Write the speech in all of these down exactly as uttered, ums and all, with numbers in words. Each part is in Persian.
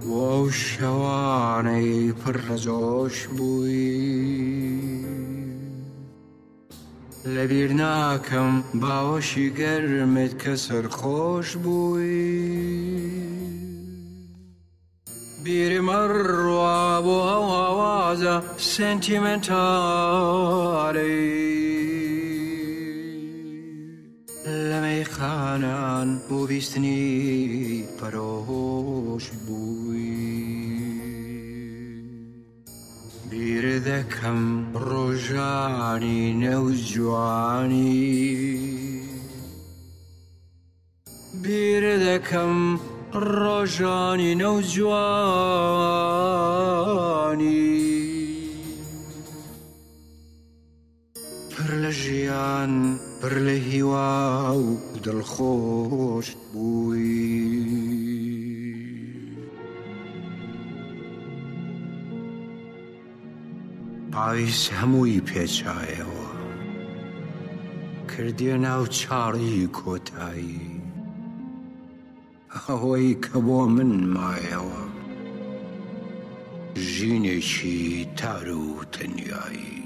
و شوانەی پڕەجۆش بووی لەبیر ناکەم باوەشی گەرمت کە سەرخۆش بووی بیرمە ڕوا بۆ ئەو ئاوازە سنتیمنتاڵی لە مەیخانان بۆ بیستنی پەرۆش بووی بیر دەکەم ڕۆژانی نەوجوانی بیر دەکەم ڕۆژانی نەوجوانی پڕ لە ژیان پڕ لە هیوا و دڵخۆش بووی پاییز هەمووی پێچایەوە کردیە ناو چاڕی کۆتایی ئەوەی کە بۆ من مایەوە ژینێکی تار و تەنیایی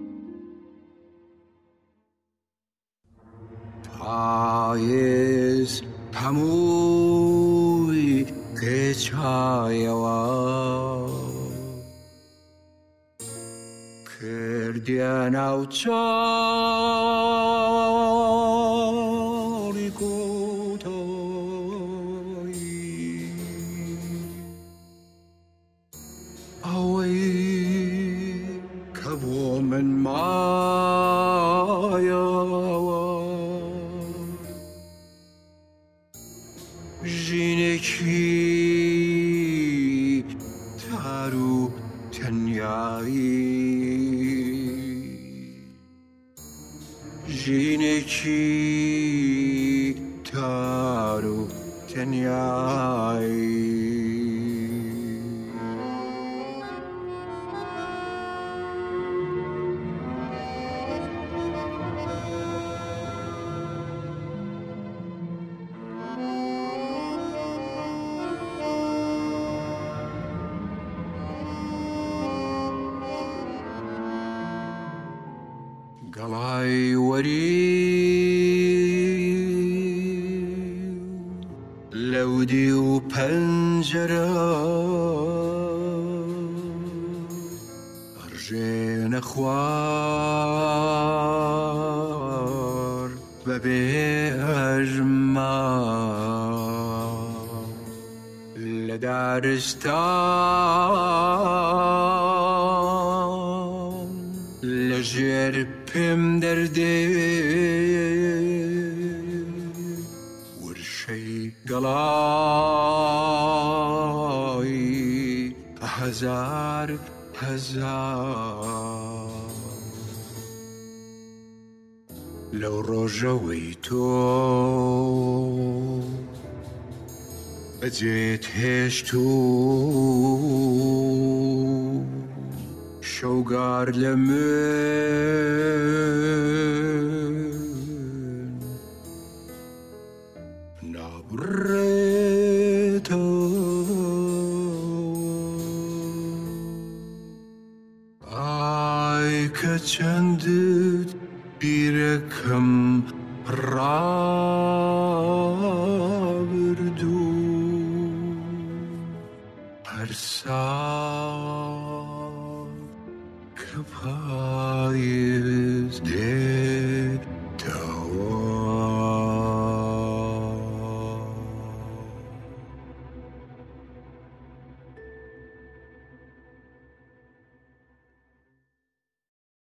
پاییز هەمووی پێچایەوە کردیە ناو چاڵی کۆتایی ئەوەی کە بۆ من مایەوە ژینێکی تار و تەنیایی ژینێکی تار و تەنیایی گەڵای وەری لەودی و پەنجەرە ئەڕژێنە خوار بەبێ هەژما لە دارستان لەژێر پێم دەردێ ورشەی گەڵای هەزار هەزار لەو ڕۆژەوەی تۆ بەجێت هێشت و شەوگار لە من نابڕێتەوە ئای کە چەندت بیرەکەم ڕابردوو هەر ساڵ کە پاییز دێ